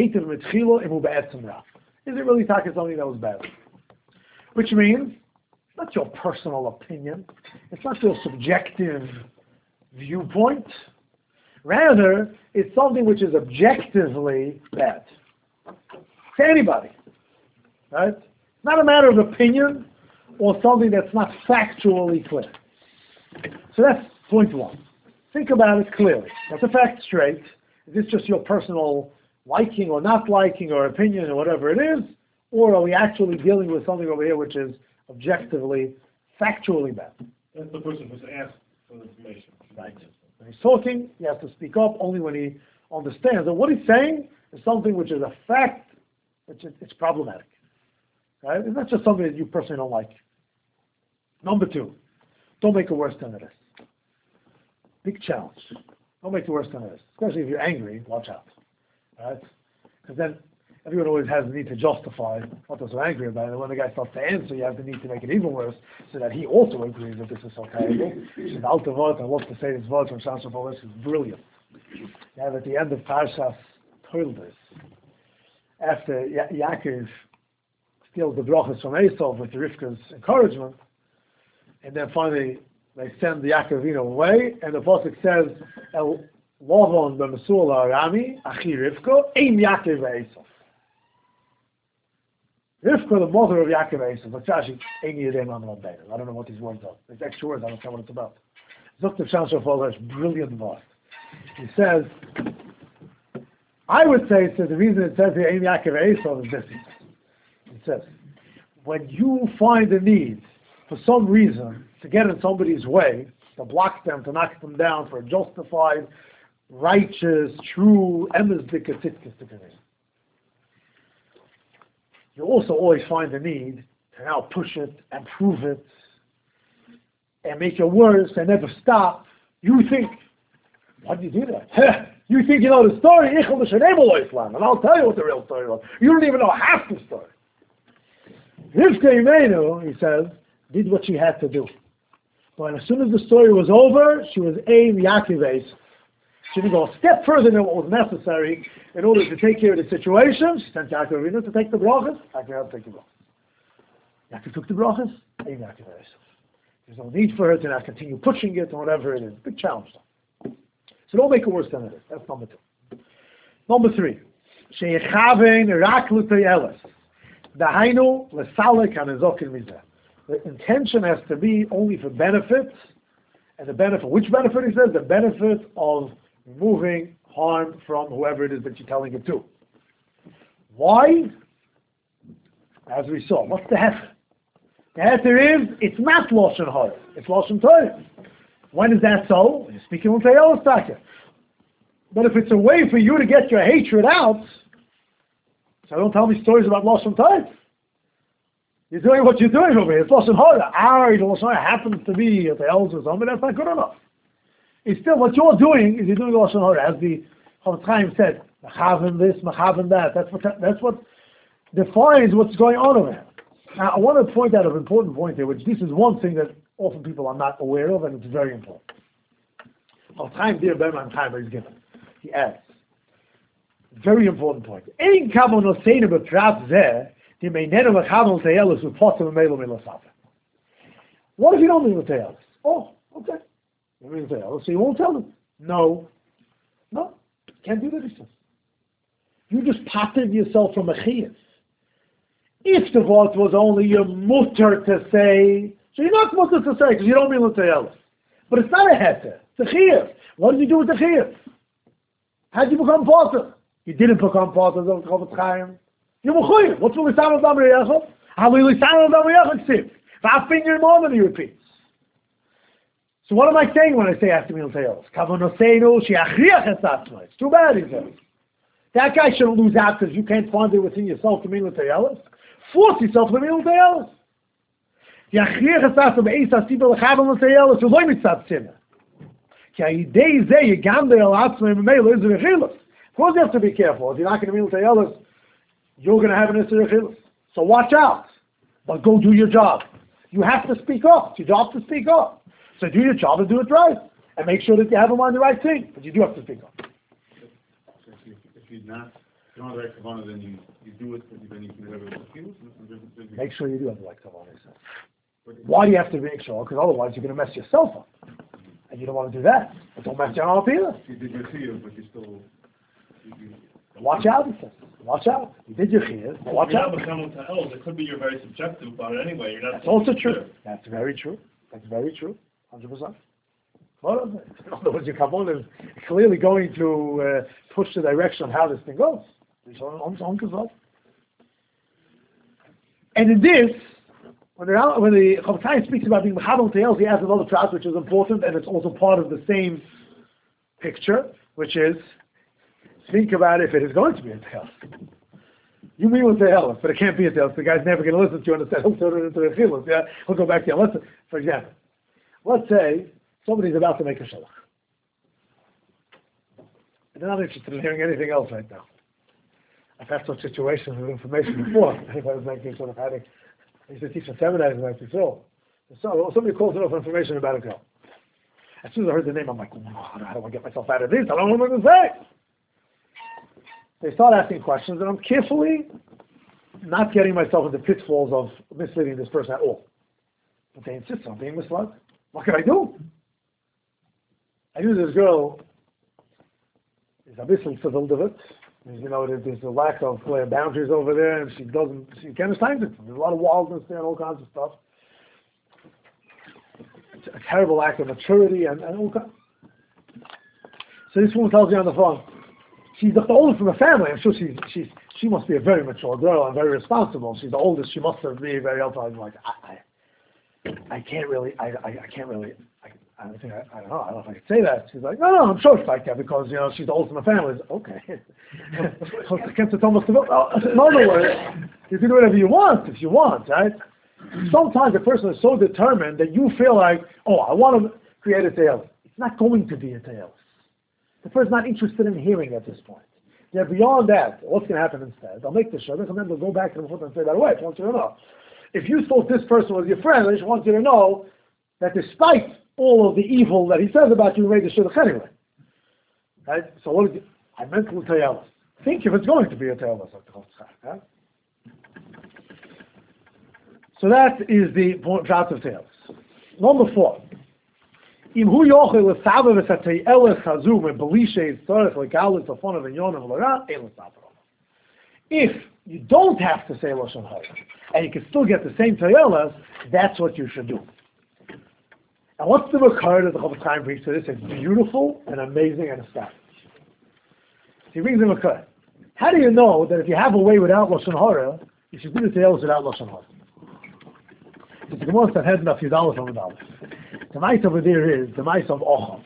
really talking something that was bad? Which means, it's not your personal opinion. It's not your subjective viewpoint. Rather, it's something which is objectively bad. To anybody. Right? It's not a matter of opinion or something that's not factually clear. So that's point 1. Think about it clearly. Get the facts straight. Is this just your personal liking or not liking or opinion or whatever it is? Or are we actually dealing with something over here which is objectively, factually bad? That's the person who's asked for the information. Right. When he's talking, he has to speak up only when he understands that what he's saying is something which is a fact, it's problematic. Right? It's not just something that you personally don't like. Number 2, don't make it worse than it is. Big challenge. Don't make it worse than it is. Especially if you're angry, watch out. Right? Because then everyone always has the need to justify what they're so angry about. And when the guy starts to answer, you have the need to make it even worse so that he also agrees that this is so terrible. She's alter word, I love to say this word from Shasha Boris is brilliant. You have at the end of Parshas Toildes, after Yaakov steals the brachas from Esau with Rivka's encouragement, and then finally they send the Yaakovino away, and the pasuk says, El Lavon b'Mesul Arami, Achi Rivka, Ein Yaakov Esau. Rivka, the mother of Yaakov Esau, but Shashi, Ein Yedem Amalon Bein. I don't know what these words are. It's extra words, I don't know what it's about. Dr. Shamshon Foller's brilliant word. He says, I would say, the reason it says here, Ein Yaakov Esau is this. It says, when you find a need, for some reason, to get in somebody's way, to block them, to knock them down for a justified, righteous, true, emesdik, you also always find the need to now push it and prove it and make it worse and never stop. You think, why do you do that? You think you know the story, and I'll tell you what the real story was. You don't even know half the story. Rivka Imenu, he says, did what she had to do. But as soon as the story was over, she was Ein Yaakov Esau. She didn't go a step further than what was necessary in order to take care of the situation. She sent Yaakov Avinu to take the brachas. Yaakov took the brachas. Yaakov took the brachas. Ein Yaakov Esau. There's no need for her to now continue pushing it or whatever it is. Big challenge. So don't make it worse than it is. That's number 2. Number 3. Sheyechaven rak l'toyeles. Dahainu l'salek hanezokin mizeh. The intention has to be only for benefits, and the benefit, which benefit he says? The benefit of removing harm from whoever it is that you're telling it to. Why? As we saw, what's the heter? The heter is, it's not Lashon Hara, it's Lashon Torah. When is that so? You're speaking with Te'elos Taka. But if it's a way for you to get your hatred out, so don't tell me stories about Lashon Torah. You're doing what you're doing over here. It's Lashon Hara. The Lashon Hara happens to be at the elders or something, that's not good enough. It's still, what you're doing is you're doing Lashon Hara, as the Chofetz Chaim said, Machaven this, Machaven that. That's what defines what's going on over here. Now, I want to point out an important point here, which this is one thing that often people are not aware of, and it's very important. Chofetz Chaim Dir Berman Chaim is given. He adds, very important point. Ein kavon oseinu b'prat zeh, di meinenu v'chavon te'elos u'potem v'meilu milosav. What if you don't mean with te'elos? Oh, okay. You mean te'elos, so you won't tell them. No, can't do that. He says. You just potted yourself from a chiyuv. If the vote was only your mutter to say, so you're not mutter to say because you don't mean with te'elos. But it's not a heter. It's a chiyuv. What did you do with the chiyuv? How did you become potter? You didn't become potter of the Chofetz Chaim. You're mechuyev. What's with lisan al dam reyachot? How will lisan al dam reyachot ksiv? Five finger more than he repeats. So what am I saying when I say after meal te'elos? Kavonoseinu she'achriach es atzma. It's too bad, he says. That guy shouldn't lose out because you can't find it within yourself to meal te'elos. Force yourself to meal te'elos. She'achriach es atzma be'ez hasiba l'chavon te'elos u'loi mitzat sinah. Of course you have to be careful. If you're not going to meal te'elos, you're going to have an issur chilus. So watch out. But go do your job. You have to speak up. It's your job to speak up. So do your job and do it right. And make sure that you have them on the right thing. But you do have to speak up. So if you don't have the right kavanah, then you do it, then you can have a chilus. Make sure you do have the right kavanah. Why do you have to make sure? Because otherwise you're going to mess yourself up. And you don't want to do that. But don't mess your up either. You did your chiyuv, but you still... Watch out, he says. Watch out. You did your chiyuv. Watch out. It could be you're very subjective about it anyway. You're not. That's also true. That's very true. 100%. Well, in other words, your kavanah is clearly going to push the direction of how this thing goes. And in this, when the Chofetz Chaim speaks about being mechavon te'elos, he adds another prat which is important, and it's also part of the same picture, which is, think about if it is going to be a te'elos. You mean with te'elos, but it can't be a te'elos. The guy's never going to listen to you and understand. He'll turn it into a chilus. Yeah, he'll go back to you. For example, let's say somebody's about to make a shalach. They're not interested in hearing anything else right now. I've had such situations with information before. I was making sort of having. I used to teach in seminaries like this. So somebody calls enough information about a girl. As soon as I heard the name, I'm like, oh, I don't want to get myself out of this. I don't know what I'm going to say. They start asking questions, and I'm carefully not getting myself into pitfalls of misleading this person at all. But they insist on being misled. What can I do? I knew this girl is a bit fulfilled of it. You know, there's a lack of clear boundaries over there, and she can't understand it. There's a lot of wildness there and all kinds of stuff. It's a terrible lack of maturity and all kinds. So this woman tells me on the phone, she's the oldest from the family. I'm sure she must be a very mature girl and very responsible. She's the oldest. She must have been very helpful. I'm like, I can't really. I don't know if I could say that. She's like, no, I'm sure it's like that because, you know, she's the oldest in the family. Okay. In other words, you can do whatever you want if you want, right? Sometimes a person is so determined that you feel like, oh, I want to create a te'elos. It's not going to be a te'elos. The person's not interested in hearing at this point. They're beyond that. What's going to happen instead? They'll make the show, and then they'll go back to the foot and say, by the way, I just want you to know. If you thought this person was your friend, I just want you to know that despite all of the evil that he says about you, made the shidduch anyway. Right? So what did I meant to te'elos. Think if it's going to be a te'elos. Right? So that is the prat of te'elos. Number 4. Im hu yochel l'sava v'satei elech hazu me'belishe tzorech l'galut afon v'nyonim l'ra, ein l'sava. If you don't have to say Lashon Hara, and you can still get the same Toyelas, that's what you should do. And what's the Makar that the Chofetz Chaim brings to this? It's beautiful and amazing and astounding. He brings the Makar. How do you know that if you have a way without Lashon Hara, you should do the Toyelas without Lashon Hara? It's the Gemara that had a few dollars on the dollars. The mice over there is the mice of Ocham.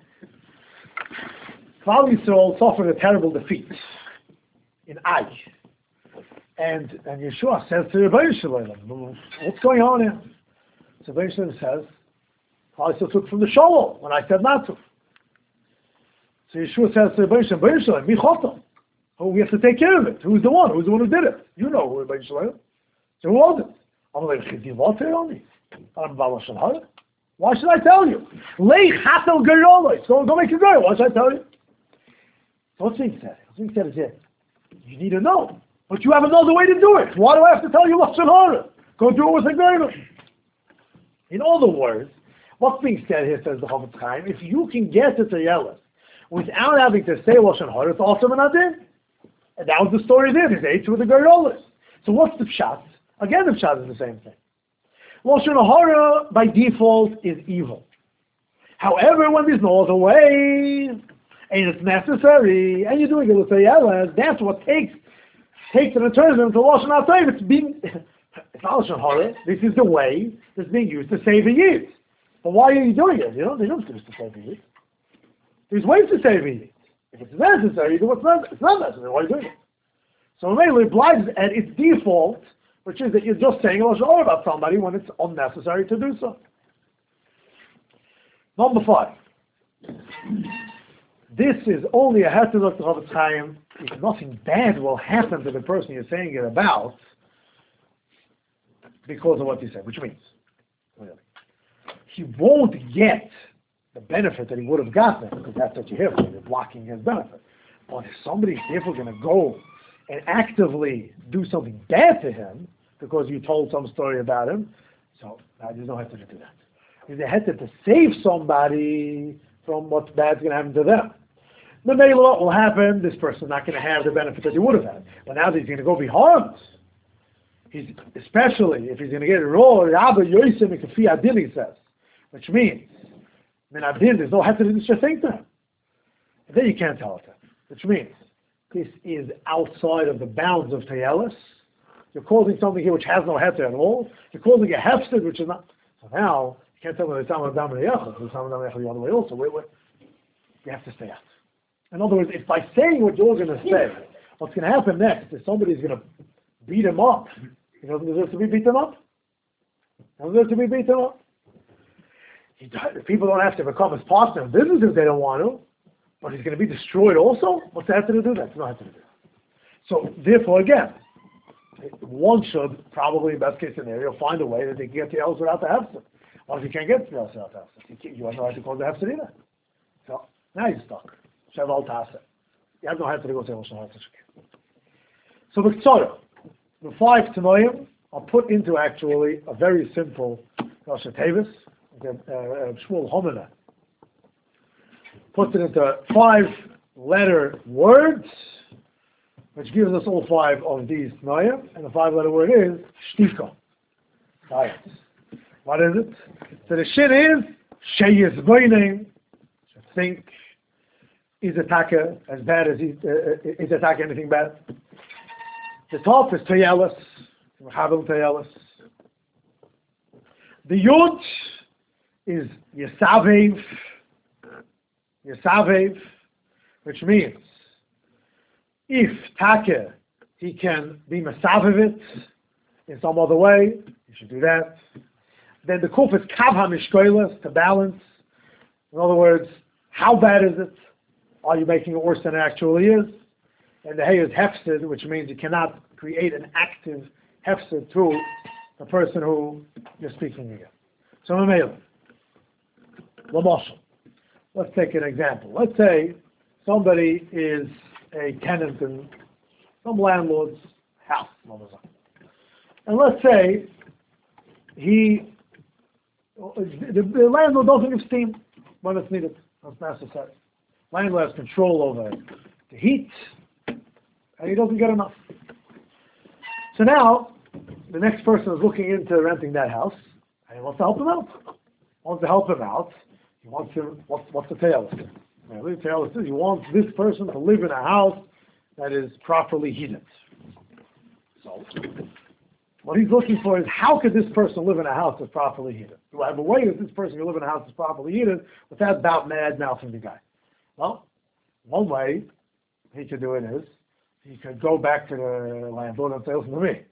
Klal Yisrael suffered a terrible defeat in Ai. And Yeshua says to Rebbeinu Shalom, what's going on here? So Rebbeinu Shalom says, I still took from the Shalom when I said not to. So Yeshua says to Rebbeinu Shalom, Mi chotam. Oh, we have to take care of it. Who's the one? Who's the one who did it? You know who Rebbeinu Shalom. So who was it? I'm like, why should I tell you? Leich hatel gerolos. Go make a girl. Why should I tell you? So what's being said? What's being said is here. You need to know. But you have another way to do it. Why do I have to tell you Lashon Hara? Go do it with a girl. In other words, what's being said here, says the Chofetz Chaim, if you can get to Toyelas without having to say Lashon Hara, it's also an adin. And that was the story there. There's eight with the Gerolis. So what's the pshat? Again, the pshat is the same thing. Lashon Hara, by default, is evil. However, when there's no other way, and it's necessary, and you're doing it with Toyelas, that's what takes it and turns it into Lashon HaTov. It's not Lashon Hara. This is the way that's being used to save a yid. But why are you doing it? You know, they don't do this to save a yid. There's ways to save a yid. If it's necessary, you do what's necessary. It's not necessary. Why are you doing it? So mainly it obliges at its default, which is that you're just saying Lashon Hara about somebody when it's unnecessary to do so. Number 5. This is only a heter of the Chofetz Chaim if nothing bad will happen to the person you're saying it about because of what you said, which means he won't get the benefit that he would have gotten because that's what you're here for. You're blocking his benefit. But if somebody's therefore going to go and actively do something bad to him because you told some story about him, so there's no heter to do that. There's a heter to save somebody from what's bad's going to happen to them. The mail what will happen, this person's not going to have the benefit that he would have had. But now that he's going to go be harmed, especially if he's going to get it raw, he says, which means, there's no heter to do such a thing to him. And then you can't tell it to him, which means, this is outside of the bounds of Toyelas. You're causing something here which has no heter at all. You're causing a hefsed, which is not. So now, you can't tell me it's Samad Dam Reyachah. It's Samad Dam Reyachah the other way also. Wait. You have to stay out. In other words, if by saying what you're going to say, what's going to happen next is somebody's going to beat him up. He doesn't deserve to be beaten up. People don't have to become his partner in business if they don't want to, but he's going to be destroyed also? What's that have to do? That's not have to do. So, therefore, again, one should probably, in best case scenario, find a way that they can get to El's without the hefsed. Or if you can't get to El's without the hefsed, you have no right to call the hefsed either. So, now you're stuck. You have no heter to go say Lashon Hara. So the 5 Tanoim are put into actually a very simple Rosh Tevis. Shmuel Homina puts it into 5-letter words, which gives us all 5 of these Tanoim, and the 5-letter word is Shtika. Science. What is it? So the shin is Sheyes Boining. Think. Is attacker as bad as is attacker anything bad? The top is Toyelas, Chavil Toyelas. The Yud is Yesavev, which means if Taka he can be Mesavev in some other way, you should do that. Then the Kuf is Kav HaMishkoilas, to balance. In other words, how bad is it? Are you making it worse than it actually is? And the hay is hefsed, which means you cannot create an active hefsed to the person who you're speaking against. So, let's take an example. Let's say somebody is a tenant in some landlord's house, and let's say the landlord doesn't give steam. when it's needed, when it's necessary. Landlord has control over the heat, and he doesn't get enough. So now, the next person is looking into renting that house, and he wants to help him out. He wants him, what's the tale? The tale is he wants this person to live in a house that is properly heated. So, what he's looking for is, how could this person live in a house that's properly heated? Do I have a way that this person can live in a house that's properly heated without about mad mouthing the guy? Well, one way he could do it is, he could go back to the landlord and say, listen to me.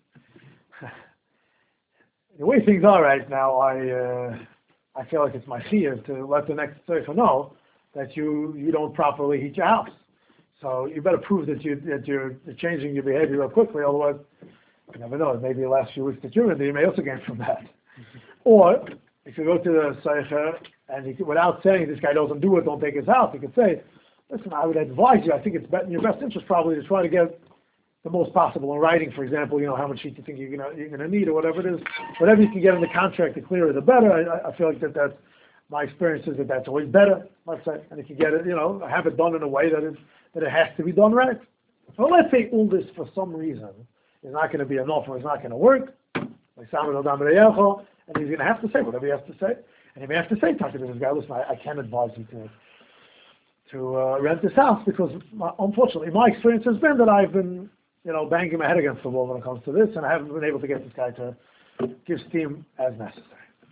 The way things are right now, I feel like it's my fear to let the next person know that you don't properly heat your house. So you better prove that you're changing your behavior real quickly, otherwise, you never know, maybe the last few weeks that you're in there, you may also gain from that. Or, if you go to the Seicher, and he could, without saying this guy doesn't do it, don't take his house, he could say, listen, I would advise you, I think it's in your best interest probably to try to get the most possible in writing, for example, how much heat you think you're gonna need, or whatever it is. Whatever you can get in the contract, the clearer the better. I feel like that's my experience is that's always better, let's say, and if you get it, have it done in a way that it has to be done right. So let's say all this for some reason is not going to be enough, or it's not going to work, and he's going to have to say whatever he has to say, and he may have to say, talk to this guy, listen, I can't advise you to rent this house, because unfortunately my experience has been that I've been banging my head against the wall when it comes to this, and I haven't been able to get this guy to give steam as necessary.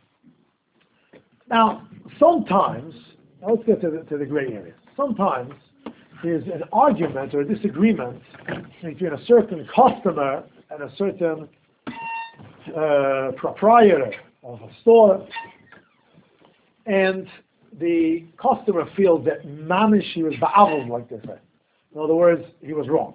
Now, sometimes, let's get to the gray area. Sometimes there's an argument or a disagreement between a certain customer and a certain proprietor of a store, and the customer feels that mamish, he was ba'avul, like they say. In other words, he was wronged.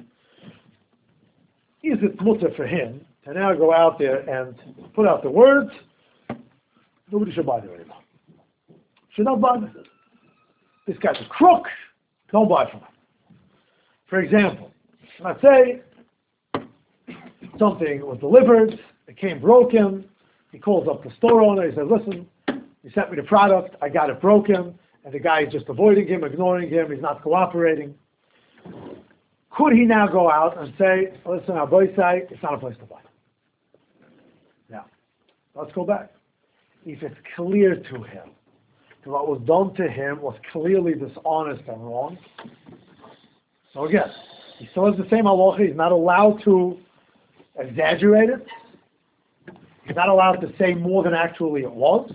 Is it mutter for him to now go out there and put out the words, nobody should buy there anymore? Should not buy there. This guy's a crook, don't buy from him. For example, let's say something was delivered, it came broken, he calls up the store owner, he says, listen, you sent me the product, I got it broken, and the guy is just avoiding him, ignoring him, he's not cooperating. Could he now go out and say, listen, our boy say, it's not a place to buy? Now, let's go back. If it's clear to him that what was done to him was clearly dishonest and wrong, so again, he still has the same halacha, he's not allowed to exaggerate it, he's not allowed to say more than actually it was,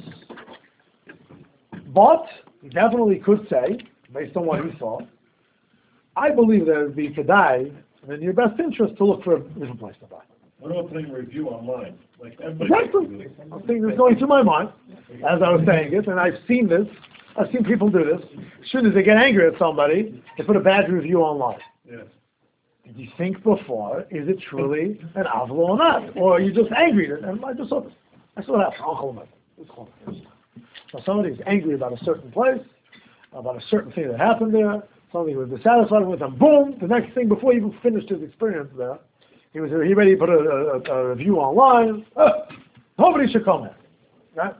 but he definitely could say, based on what he saw, I believe that it would be kedai, and in your best interest, to look for a different place to buy. What about putting a review online? Like everybody. Exactly. I think this is going through my mind as I was saying it, and I've seen this. I've seen people do this. As soon as they get angry at somebody, they put a bad review online. Yes. Did you think before, is it truly an avlo or not? Or are you just angry? And I just saw this. I saw that. So somebody is angry about a certain place, about a certain thing that happened there, something he was dissatisfied with, and boom, the next thing, before he even finished his experience there, he ready to put a review online. Nobody should come in. Right?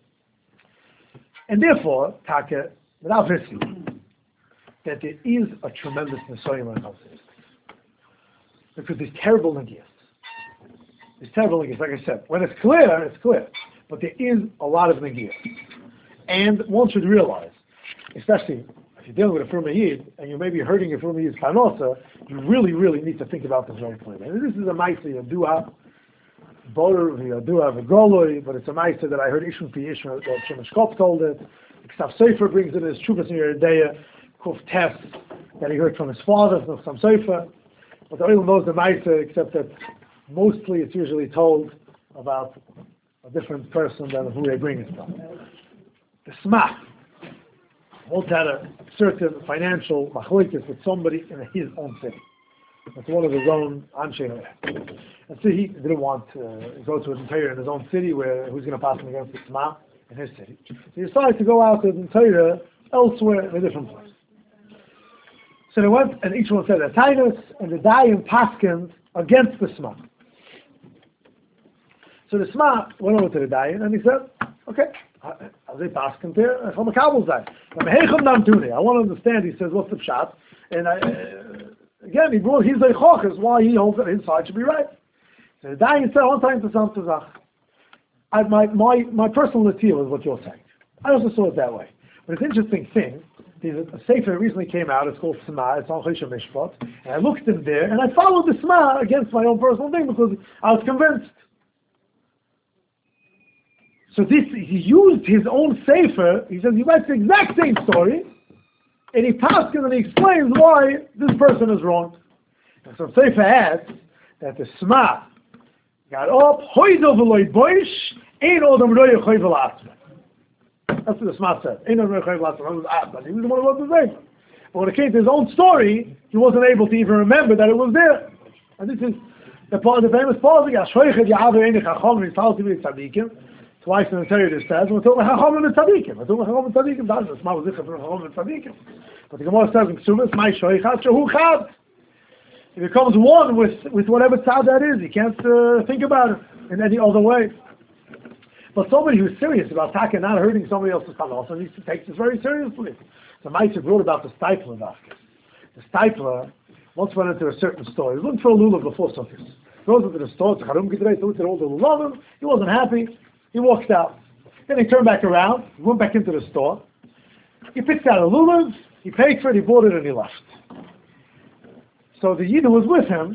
And therefore, Taka, without risking, that there is a tremendous nesoyim when it comes to this. Because there's terrible nagias. There's terrible nagias. Like I said, when it's clear, it's clear. But there is a lot of nagias. And one should realize, especially if you're dealing with a firma yid, and you may be hurting your firma yid's parnosa, you really, really need to think about this very clearly. And this is a ma'isa yadua, borer yadua v'goloi, but it's a ma'isa that I heard Ishmael P. Ishmael, that Shemesh Kop told it. Ksav Sefer brings it in his Chuvas in Yeridea, Kuf Tes, that he heard from his father, from some Sefer. But the oil knows the ma'isa, except that mostly it's usually told about a different person than who they bring it from. The smach once had a certain financial machloekes with somebody in his own city. That's one of his own anshe. And so he didn't want to go to an entire in his own city where who's going to pass him against the smach in his city. So he decided to go out to the entire elsewhere in a different place. So they went, and each one said their tainus, and the dayan paskins against the smach. So the smach went over to the dayan, and he said, okay, As they pass him there, from a Kabul side. I want to understand, he says, what's the pshat? And again, he brought his Eichoch, is why he holds that his side should be right. So the dying said, one time to some Tazach. My personal appeal is what you're saying. I also saw it that way. But it's an interesting thing. There's a sefer recently came out, it's called Sma, it's on Choshen Mishpat, and I looked in there, and I followed the Sma against my own personal thing, because I was convinced. So he used his own sefer, he says he writes the exact same story, and he passes and he explains why this person is wrong. And so sefer adds that the Sma got up, hoidel v'loy boish, ein odam roya choy v'lasma. That's what the Sma said. Ein odam roya choy v'lasma. But he was the one who wrote the sefer. But when it came to his own story, he wasn't able to even remember that it was there. And this is the famous passage, Ashroichet ya'aver ein chacham v'yisal tivi tzadikim. Twice in the Torah it says, we're talking about Chacham and Tzadikim. We're talking about Chacham and Tzadikim. That's the Sma was different from Chacham and Tzadikim. But the Gemara says in Ksubas, my shoichat shehu chad. It becomes one with whatever tzad that is. You can't think about it in any other way. But somebody who's serious about attacking, not hurting somebody else's panos, needs to take this very seriously. So Ma'aser wrote about the Steipler Dafka. The Steipler once went into a certain store. He was looking for a lulav before Sukkot. He goes into the store, Charum Gidrei, looked at all the lulavim. He wasn't happy. He walked out. Then he turned back around. He went back into the store. He picked out a lulav. He paid for it. He bought it and he left. So the Yid who was with him,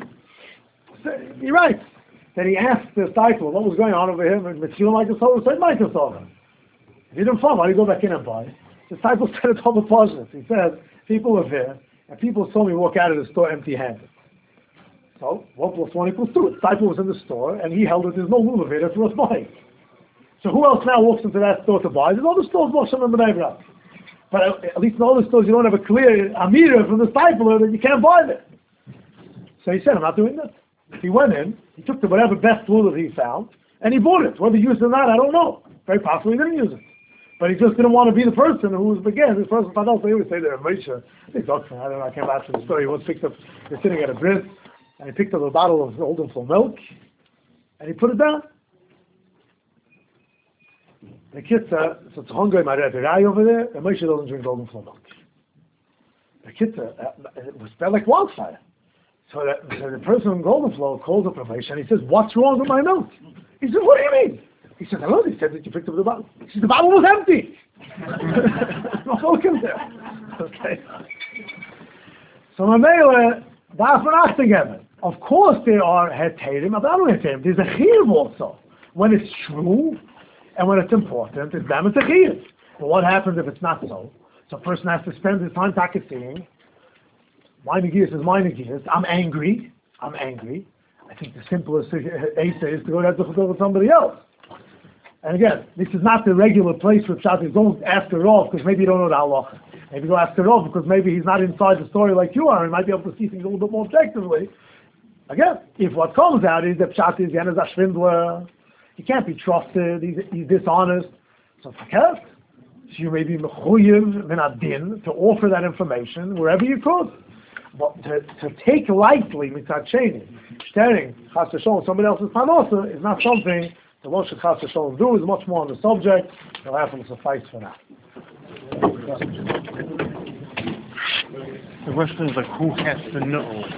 he writes that he asked the Steipler what was going on over here. And Mitzvah Michael Sover said, Michael Sover. He didn't fall. Why did he go back in and buy? The Steipler said it's all the positives. He said, people were there and people saw me walk out of the store empty-handed. So 1 + 1 = 2. Steipler was in the store and he held it. There's no lulav here. That's worth buying. So who else now walks into that store to buy? There's other stores washing in the neighborhood. But at least in all the stores you don't have a clear amira from the Steipler that you can't buy there. So he said, I'm not doing that. He went in, he took the whatever best lulav he found, and he bought it. Whether he used it or not, I don't know. Very possibly he didn't use it. But he just didn't want to be the person who was, again, this person found out, so he would say there, Moshe, I don't know, I can't answer the story. He once picked up, he was sitting at a bris, and he picked up a bottle of Golden Flow milk, and he put it down. The kid said, so it's hungry, my red guy over there, and Moshe doesn't drink Golden Flow milk. The kid said, it was spread like wildfire. So the person in Golden Flow calls up Moshe, and he says, what's wrong with my milk? He said, what do you mean? He said, hello, he said that you picked up the bottle. He said, the bottle was empty. No milk in there. Okay. So Mamela, that's not together. Of course there are hetarim, but not only hetarim, there's a chiyuv also. When it's true, and when it's important, it's damn it's a chiyuv. But what happens if it's not so? So a person has to spend his time saying, my negias is my negias. I'm angry. I think the simplest answer is to go to with somebody else. And again, this is not the regular place where Pshat is. Don't ask a Rav because maybe you don't know the halacha. Maybe go ask a Rav because maybe he's not inside the story like you are and might be able to see things a little bit more objectively. Again, if what comes out is that Pshat is Yen is a Shvindler, he can't be trusted, he's dishonest, so forget. So you may be mechuyev min adin to offer that information wherever you could. But to take lightly mitzad sheni, staring chas v'sholom somebody else's panosa is not something the Moshe chas v'sholom do. Is much more on the subject. It'll have to suffice for now. The question is like, who has to know?